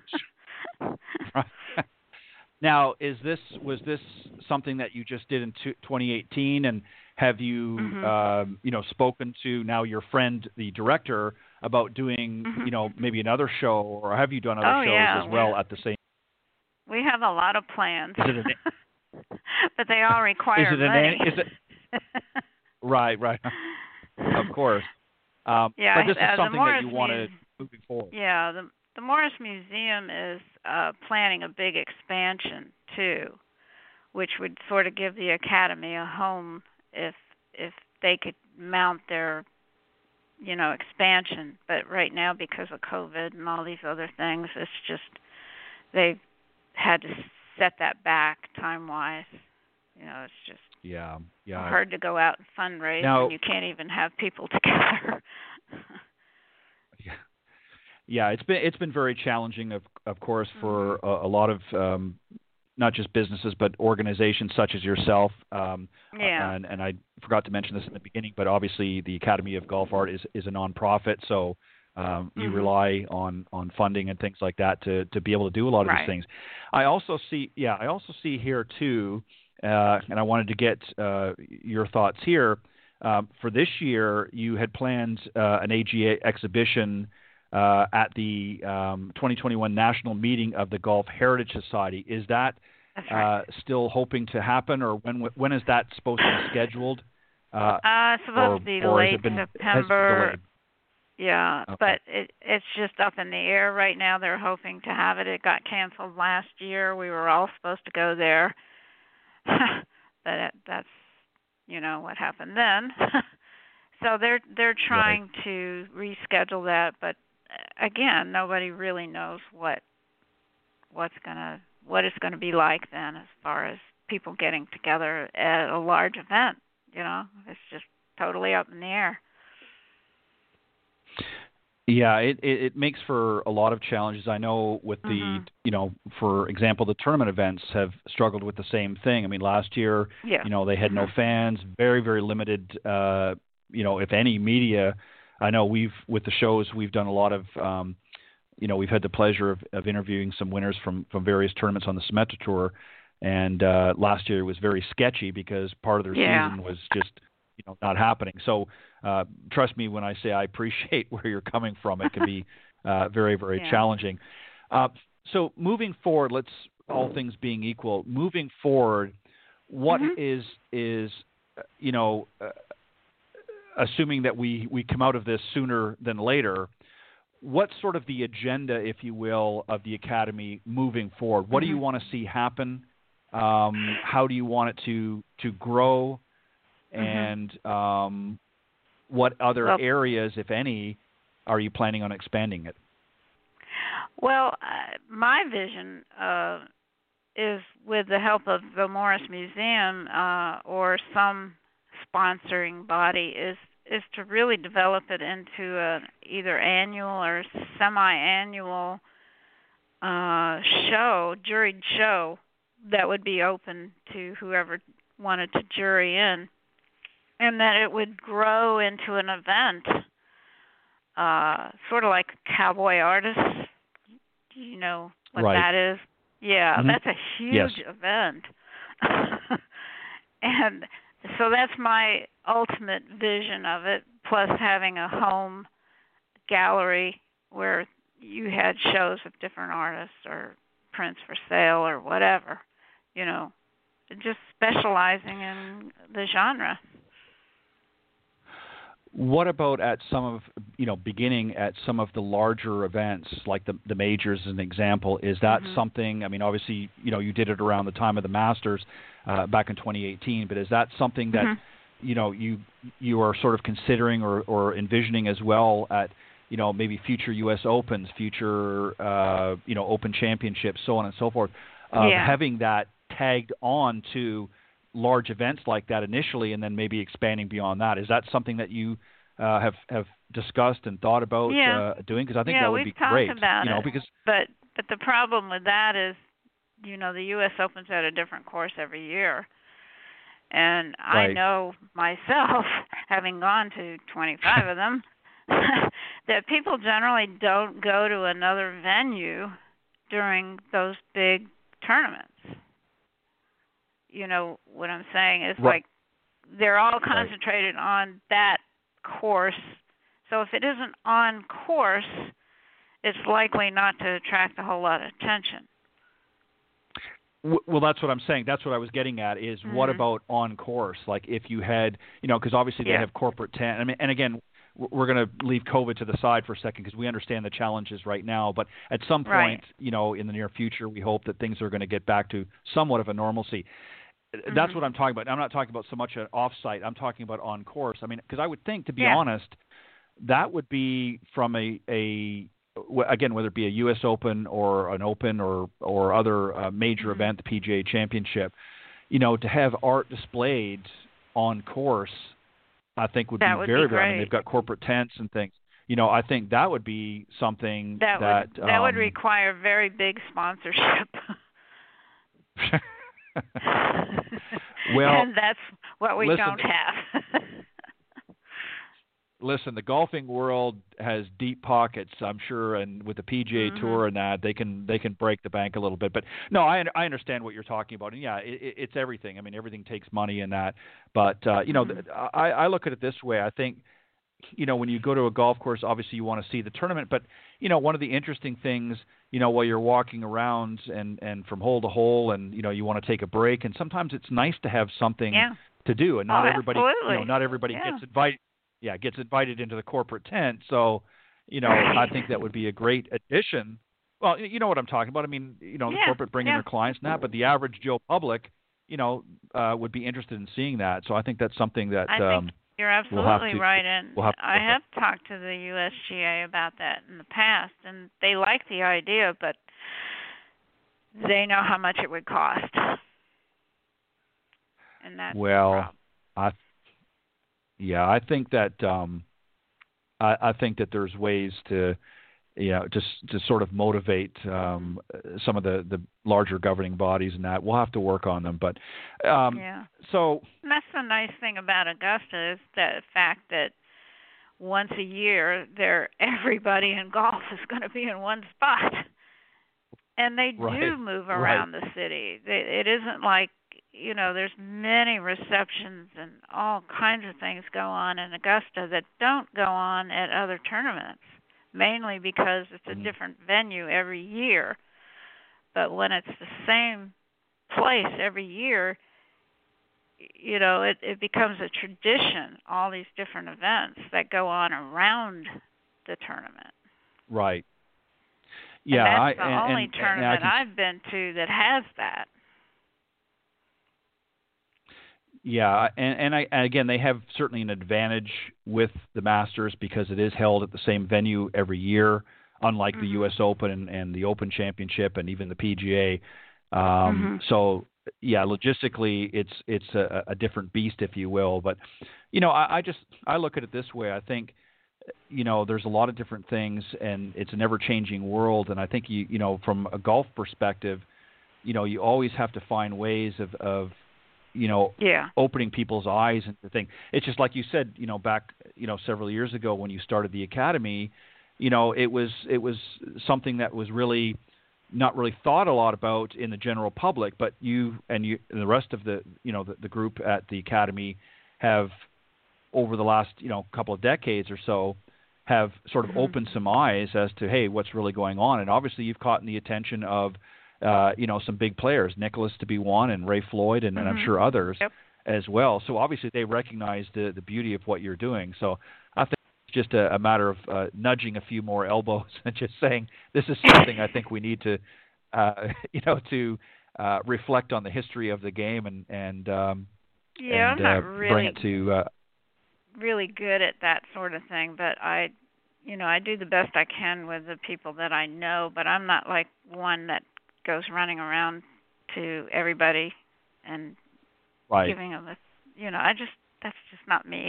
Now, is this was this something that you just did in twenty eighteen, and have you mm-hmm. uh, you know spoken to now your friend, the director, about doing mm-hmm. you know maybe another show, or have you done other oh, shows yeah. as well we, at the same? We have a lot of plans, Is it an, but they all require is it money. An, is it right? Right. Of course. Um, yeah, but this uh, is something Morris that you want to Muse- moving forward. Yeah, the the Morris Museum is uh, planning a big expansion too, which would sort of give the Academy a home if if they could mount their, you know, expansion. But right now, because of COVID and all these other things, it's just they've had to set that back time-wise. You know, it's just yeah, yeah. hard to go out and fundraise now, when you can't even have people together. yeah, yeah. It's been it's been very challenging, of of course, for a, a lot of um, not just businesses but organizations such as yourself. Um, yeah. And, and I forgot to mention this in the beginning, but obviously the Academy of Golf Art is is a nonprofit, so. Um, you mm-hmm. rely on, on funding and things like that to, to be able to do a lot of right. these things. I also see, yeah, I also see here too, uh, and I wanted to get uh, your thoughts here. Um, for this year, you had planned uh, an A G A exhibition uh, at the um, twenty twenty-one National Meeting of the Golf Heritage Society. Is that right. uh, still hoping to happen, or when when is that supposed to be scheduled? Uh, uh it's supposed or, to be or late been, September. Yeah, okay. but it, it's just up in the air right now. They're hoping to have it. It got canceled last year. We were all supposed to go there. but it, that's, you know, what happened then. So they're they're trying right. to reschedule that, but again, nobody really knows what what's gonna what it's gonna be like then, as far as people getting together at a large event. You know, it's just totally up in the air. Yeah, it, it, it makes for a lot of challenges. I know with the, mm-hmm. you know, for example, the tournament events have struggled with the same thing. I mean, last year, yeah. you know, they had mm-hmm. no fans, very, very limited, uh, you know, if any media. I know we've, with the shows, we've done a lot of, um, you know, we've had the pleasure of, of interviewing some winners from, from various tournaments on the Symetra Tour. And uh, last year it was very sketchy because part of their yeah. season was just, you know, not happening. So uh, trust me when I say I appreciate where you're coming from. It can be uh, very, very yeah. challenging. Uh, so moving forward, let's all things being equal, moving forward, what mm-hmm. is is uh, you know, uh, assuming that we we come out of this sooner than later, what's sort of the agenda, if you will, of the Academy moving forward? What mm-hmm. do you want to see happen? Um, how do you want it to to grow? And um, what other well, areas, if any, are you planning on expanding it? Well, uh, my vision uh, is, with the help of the Morris Museum uh, or some sponsoring body, is is to really develop it into a either annual or semi-annual uh, show, juried show that would be open to whoever wanted to jury in. And that it would grow into an event, uh, sort of like Cowboy Artists. Do you know what right. that is? Yeah, mm-hmm. that's a huge yes. event. And so that's my ultimate vision of it, plus having a home gallery where you had shows of different artists or prints for sale or whatever, you know, just specializing in the genre. What about at some of, you know, beginning at some of the larger events, like the the majors as an example? Is that mm-hmm. something, I mean, obviously, you know, you did it around the time of the Masters uh, back in twenty eighteen, but is that something that, mm-hmm. you know, you you are sort of considering or, or envisioning as well at, you know, maybe future U S Opens, future, uh, you know, Open Championships, so on and so forth, of yeah. having that tagged on to large events like that initially, and then maybe expanding beyond that? Is that something that you uh, have have discussed and thought about yeah. uh, doing? Because I think yeah, that would we've be great. talked about you know, it. because but but the problem with that is you know, the U S Open's at a different course every year. And Right. I know myself, having gone to twenty-five of them, that people generally don't go to another venue during those big tournaments. You know what I'm saying? It's Right. like they're all concentrated right. on that course. So if it isn't on course, it's likely not to attract a whole lot of attention. Well, that's what I'm saying. That's what I was getting at is mm-hmm. what about on course? Like if you had, you know, because obviously yeah. they have corporate tent. I mean, and again, we're going to leave COVID to the side for a second because we understand the challenges right now. But at some point, right. you know, in the near future, we hope that things are going to get back to somewhat of a normalcy. Mm-hmm. That's what I'm talking about. I'm not talking about so much an off-site. I'm talking about on course. I mean, because I would think, to be yeah. honest, that would be from a, a again, whether it be a U S Open or an Open or or other uh, major mm-hmm. event, the P G A Championship, you know, to have art displayed on course, I think would that be would very, be very. great. I mean, they've got corporate tents and things. You know, I think that would be something that that would, that um, would require very big sponsorship. Well, and that's what we listen, don't have. Listen, the golfing world has deep pockets, I'm sure, and with the P G A mm-hmm. Tour and that, they can they can break the bank a little bit. But no, I I understand what you're talking about, and yeah, it, it's everything. I mean, everything takes money in that. But uh, you know, mm-hmm. th- I I look at it this way. I think, you know, when you go to a golf course, obviously you want to see the tournament. But you know, one of the interesting things, you know, while you're walking around and and from hole to hole, and you know, you want to take a break, and sometimes it's nice to have something yeah. to do, and not oh, everybody, absolutely. you know, not everybody yeah. gets invited. Yeah, gets invited into the corporate tent. So, you know, I think that would be a great addition. Well, you know what I'm talking about. I mean, you know, the yeah, corporate bringing yeah. their clients and that, but the average Joe public, you know, uh, would be interested in seeing that. So I think that's something that I um, think you're absolutely we'll have to, right. And we'll have to I have talked to the U S G A about that in the past, and they like the idea, but they know how much it would cost. And that's well, the problem. I. Yeah, I think that um, I, I think that there's ways to, you know, just to sort of motivate um, some of the, the larger governing bodies and that. We'll have to work on them, but um, yeah. So and that's the nice thing about Augusta is the fact that once a year, there everybody in golf is going to be in one spot, and they right. do move around right. the city. They, it isn't like, you know, there's many receptions and all kinds of things go on in Augusta that don't go on at other tournaments, mainly because it's a mm-hmm. different venue every year. But when it's the same place every year, you know, it, it becomes a tradition, all these different events that go on around the tournament. Right. Yeah. And that's I, the and, only and, tournament and can, I've been to that has that. Yeah, and, and I and again, they have certainly an advantage with the Masters because it is held at the same venue every year, unlike mm-hmm. the U S Open and, and the Open Championship and even the P G A. Um, mm-hmm. So, yeah, logistically, it's it's a, a different beast, if you will. But, you know, I, I just I look at it this way. I think, you know, there's a lot of different things, and it's an ever-changing world. And I think, you you know, from a golf perspective, you know, you always have to find ways of, of you know, yeah. opening people's eyes and the thing. It's just like you said, you know, back, you know, several years ago when you started the academy, you know, it was it was something that was really not really thought a lot about in the general public, but you and you and the rest of the, you know, the, the group at the academy have over the last, you know, couple of decades or so have sort of mm-hmm. opened some eyes as to, hey, what's really going on. And obviously you've caught the attention of Uh, you know, some big players, Nicholas to be one, and Ray Floyd, and, mm-hmm. and I'm sure others yep. as well. So obviously they recognize the, the beauty of what you're doing. So I think it's just a, a matter of uh, nudging a few more elbows and just saying this is something I think we need to, uh, you know, to uh, reflect on the history of the game and and um, yeah, and I'm uh, not really, bring it to uh, really good at that sort of thing, but I. You know, I do the best I can with the people that I know, but I'm not like one that goes running around to everybody and right. giving them a, you know, I just, that's just not me.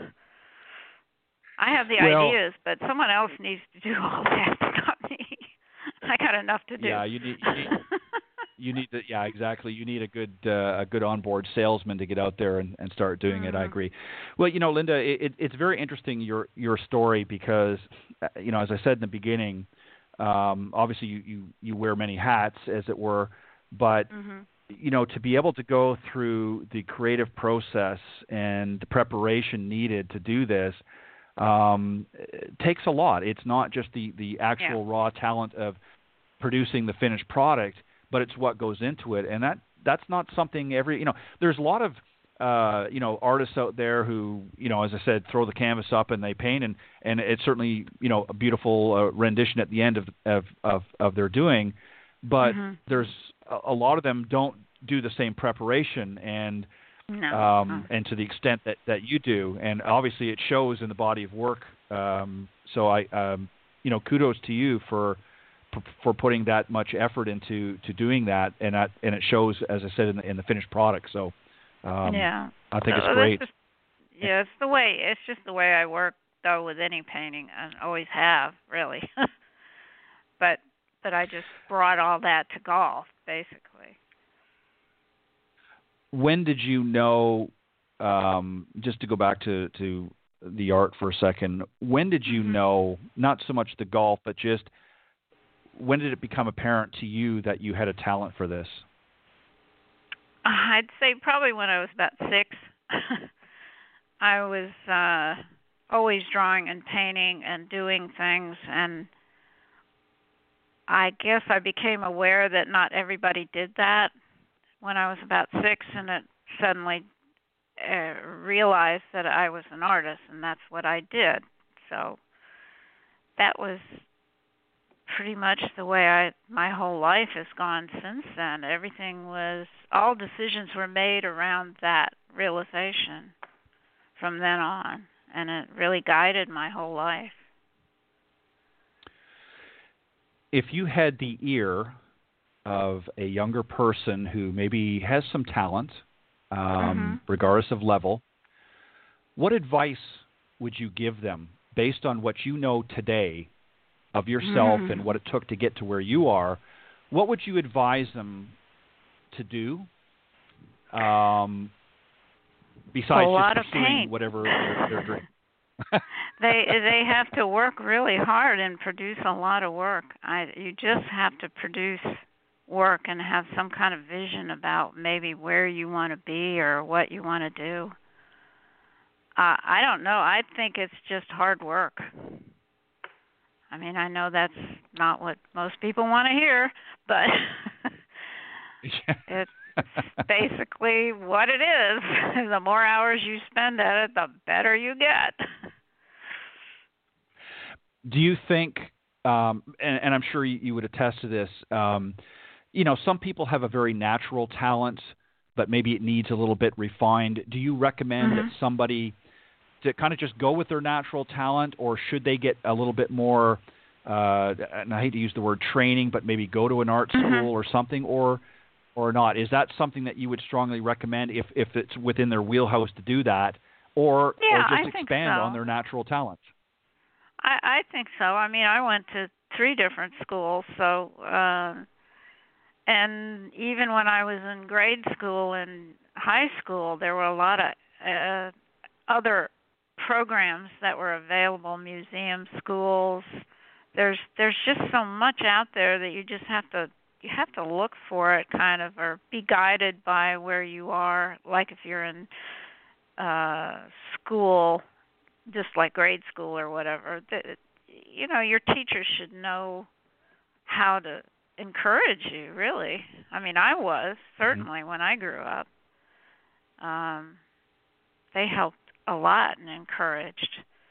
I have the well, ideas, but someone else needs to do all that, not me. I got enough to do. Yeah, you need, you need you need to, yeah, exactly. You need a good uh, a good onboard salesman to get out there and, and start doing mm-hmm. it. I agree. Well, you know, Linda, it, it's very interesting your your story because, you know, as I said in the beginning, um, obviously you, you, you wear many hats, as it were, but mm-hmm. you know, to be able to go through the creative process and the preparation needed to do this um, it takes a lot. It's not just the the actual yeah. raw talent of producing the finished product, but it's what goes into it, and that that's not something every you know. There's a lot of uh, you know artists out there who you know, as I said, throw the canvas up and they paint, and, and it's certainly you know a beautiful uh, rendition at the end of of of, of their doing, but mm-hmm. there's a, a lot of them don't do the same preparation and no. um, oh. and to the extent that, that you do, and obviously it shows in the body of work. Um, so I um, you know kudos to you for. for putting that much effort into to doing that, and that, and it shows, as I said, in the, in the finished product. So, um, yeah, I think so it's great. Just, yeah, it's the way it's just the way I work though with any painting, and always have really. but but I just brought all that to golf basically. When did you know? Um, just to go back to to the art for a second, when did you mm-hmm. know? Not so much the golf, but just when did it become apparent to you that you had a talent for this? I'd say probably when I was about six. I was uh, always drawing and painting and doing things, and I guess I became aware that not everybody did that when I was about six, and it suddenly uh, realized that I was an artist, and that's what I did. So that was pretty much the way I my whole life has gone since then. Everything was all decisions were made around that realization from then on, and it really guided my whole life. If you had the ear of a younger person who maybe has some talent, um, mm-hmm. regardless of level, what advice would you give them based on what you know today of yourself mm-hmm. and what it took to get to where you are? What would you advise them to do um, besides a lot just of pursuing paint. whatever their, their dream? they they have to work really hard and produce a lot of work. I you just have to produce work and have some kind of vision about maybe where you want to be or what you want to do. Uh, I don't know. I think it's just hard work. I mean, I know that's not what most people want to hear, but it's basically what it is. The more hours you spend at it, the better you get. Do you think, um, and, and I'm sure you, you would attest to this, um, you know, some people have a very natural talent, but maybe it needs a little bit refined. Do you recommend mm-hmm. that somebody to kind of just go with their natural talent, or should they get a little bit more, uh, and I hate to use the word training, but maybe go to an art school mm-hmm. or something, or or not? Is that something that you would strongly recommend if, if it's within their wheelhouse to do that, or, yeah, or just I think expand so. on their natural talents? I, I think so. I mean, I went to three different schools, so uh, and even when I was in grade school and high school, there were a lot of uh, other programs that were available, museums, schools. There's there's just so much out there that you just have to you have to look for it, kind of, or be guided by where you are. Like if you're in uh, school, just like grade school or whatever, the, you know, your teachers should know how to encourage you, really. I mean, I was, certainly, mm-hmm. when I grew up. Um, they helped a lot and encouraged.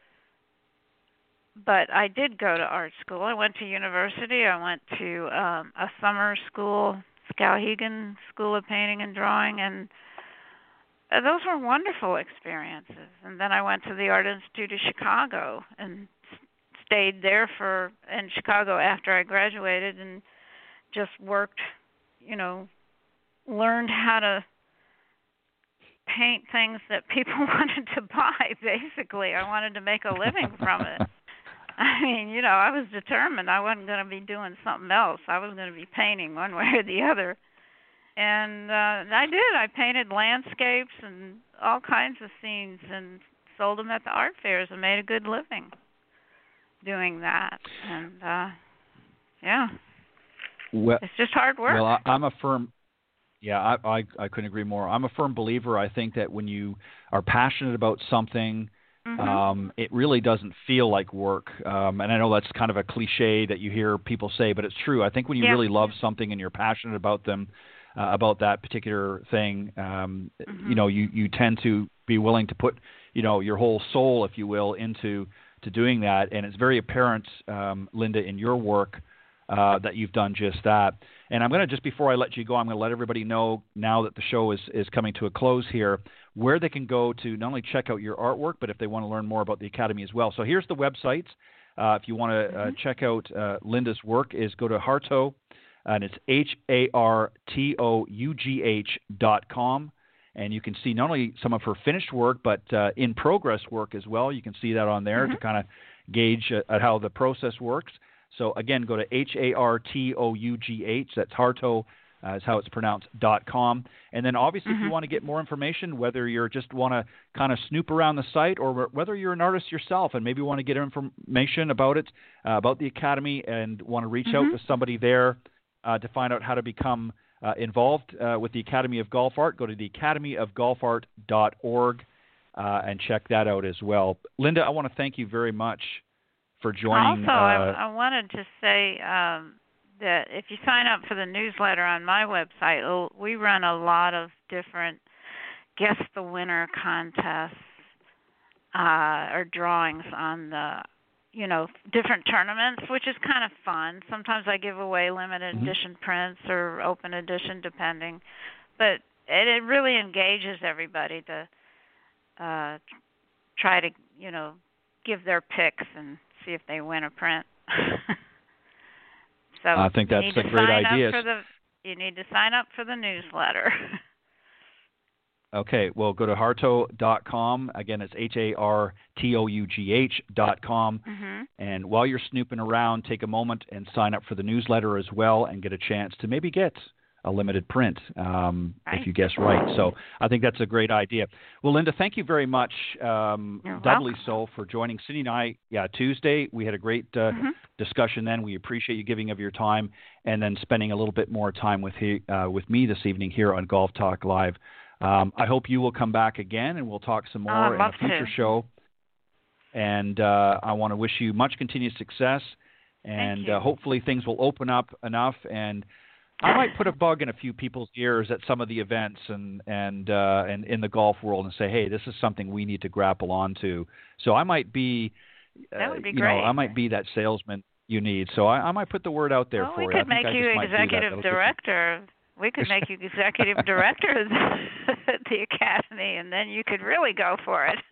But I did go to art school. I went to university. I went to um, a summer school, Skowhegan School of Painting and Drawing, and those were wonderful experiences. And then I went to the Art Institute of Chicago and stayed there for in Chicago after I graduated and just worked, you know, learned how to paint things that people wanted to buy, basically. I wanted to make a living from it. I mean, you know, I was determined I wasn't going to be doing something else. I was going to be painting one way or the other. and uh, I did. I painted landscapes and all kinds of scenes and sold them at the art fairs and made a good living doing that. And uh, yeah, well, it's just hard work. Well, I, I'm a firm. Yeah, I, I I couldn't agree more. I'm a firm believer. I think that when you are passionate about something, mm-hmm. um, it really doesn't feel like work. Um, and I know that's kind of a cliche that you hear people say, but it's true. I think when you yeah. really love something and you're passionate about them, uh, about that particular thing, um, mm-hmm. you know, you, you tend to be willing to put, you know, your whole soul, if you will, into to doing that. And it's very apparent, um, Linda, in your work. Uh, that you've done just that. And I'm going to, just before I let you go, I'm going to let everybody know now that the show is, is coming to a close here, where they can go to not only check out your artwork, but if they want to learn more about the Academy as well. So here's the website. Uh, if you want to uh, mm-hmm. check out uh, Linda's work, is go to Harto, and it's H A R T O U G H dot com. And you can see not only some of her finished work, but uh, in progress work as well. You can see that on there mm-hmm. to kind of gauge uh, at how the process works. So, again, go to H A R T O U G H, that's Harto, uh, is how it's pronounced, dot com. And then, obviously, mm-hmm. if you want to get more information, whether you just want to kind of snoop around the site or whether you're an artist yourself and maybe want to get information about it, uh, about the Academy, and want to reach mm-hmm. out to somebody there uh, to find out how to become uh, involved uh, with the Academy of Golf Art, go to the academy of golf art dot org uh, and check that out as well. Linda, I want to thank you very much for joining. Also, uh, I, I wanted to say um, that if you sign up for the newsletter on my website, we run a lot of different guess the winner contests uh, or drawings on the, you know, different tournaments, which is kind of fun. Sometimes I give away limited mm-hmm. edition prints or open edition, depending. But it, it really engages everybody to uh, try to, you know, give their picks and see if they win a print. So I think that's a great idea. The, you need to sign up for the newsletter. Okay, well, go to Harto dot com. Again, it's H A R T O U G H dot com. Mm-hmm. And while you're snooping around, take a moment and sign up for the newsletter as well and get a chance to maybe get a limited print um, right. if you guess right. So I think that's a great idea. Well, Linda, thank you very much, um, doubly welcome. so, for joining Cindy and I. Yeah, Tuesday, we had a great uh, mm-hmm. discussion then. We appreciate you giving of your time and then spending a little bit more time with, he, uh, with me this evening here on Golf Talk Live. Um, I hope you will come back again and we'll talk some more oh, in a future to. show. And uh, I want to wish you much continued success. And uh, hopefully things will open up enough, and I might put a bug in a few people's ears at some of the events and and uh, and in the golf world and say, hey, this is something we need to grapple onto. So I might be, uh, that would be you great. know, I might be that salesman you need. So I, I might put the word out there well, for we you. Could make you executive director. We could make you executive director at the Academy, and then you could really go for it.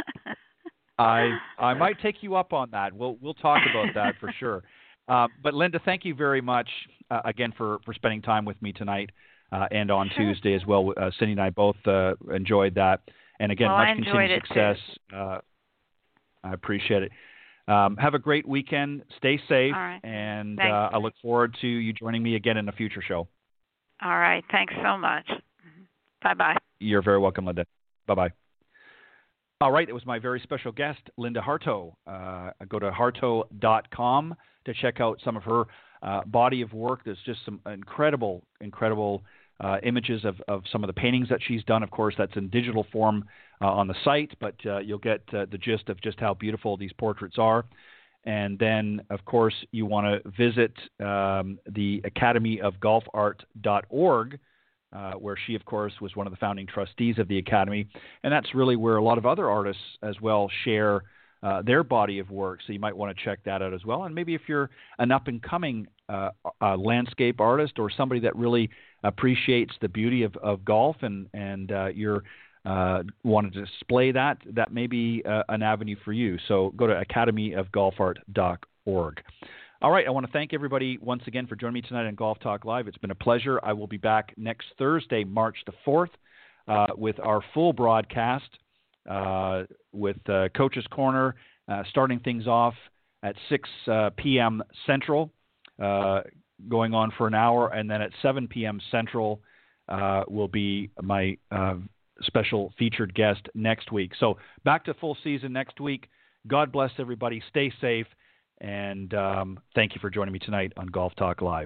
I I might take you up on that. We'll we'll talk about that for sure. Uh, but Linda, thank you very much uh, again for, for spending time with me tonight uh, and on sure. Tuesday as well. Uh, Cindy and I both uh, enjoyed that. And again, well, much I enjoyed continued it success. Too. Uh, I appreciate it. Um, have a great weekend. Stay safe. All right. And Thanks. uh, I look forward to you joining me again in a future show. All right. Thanks so much. Bye-bye. You're very welcome, Linda. Bye-bye. All right. It was my very special guest, Linda Harto. Uh, go to Harto dot com to check out some of her uh, body of work. There's just some incredible, incredible uh, images of, of some of the paintings that she's done. Of course, that's in digital form uh, on the site, but uh, you'll get uh, the gist of just how beautiful these portraits are. And then, of course, you want to visit um, the academy of golf art dot org, uh, where she, of course, was one of the founding trustees of the Academy. And that's really where a lot of other artists as well share Uh, their body of work, so you might want to check that out as well. And maybe if you're an up-and-coming uh, uh, landscape artist or somebody that really appreciates the beauty of, of golf and and uh, you're uh, want to display that, that may be uh, an avenue for you. So go to academy of golf art dot org. All right, I want to thank everybody once again for joining me tonight on Golf Talk Live. It's been a pleasure. I will be back next Thursday, March the fourth, uh, with our full broadcast. Uh, with uh, Coach's Corner, uh, starting things off at six uh, p.m. Central, uh, going on for an hour, and then at seven p.m. Central, uh, will be my uh, special featured guest next week. So back to full season next week. God bless everybody. Stay safe. And um, thank you for joining me tonight on Golf Talk Live.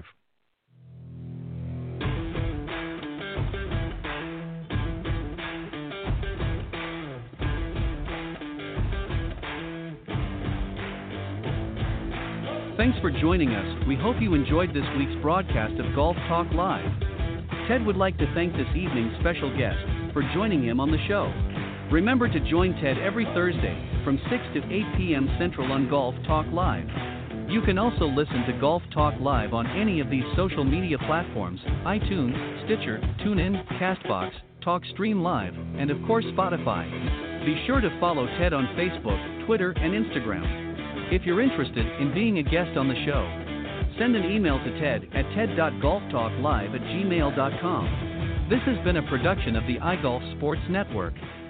Thanks for joining us. We hope you enjoyed this week's broadcast of Golf Talk Live. Ted would like to thank this evening's special guest for joining him on the show. Remember to join Ted every Thursday from six to eight p.m. Central on Golf Talk Live. You can also listen to Golf Talk Live on any of these social media platforms: iTunes, Stitcher, TuneIn, CastBox, TalkStream Live, and of course Spotify. Be sure to follow Ted on Facebook, Twitter, and Instagram. If you're interested in being a guest on the show, send an email to Ted at ted dot golf talk live at gmail dot com. This has been a production of the iGolf Sports Network.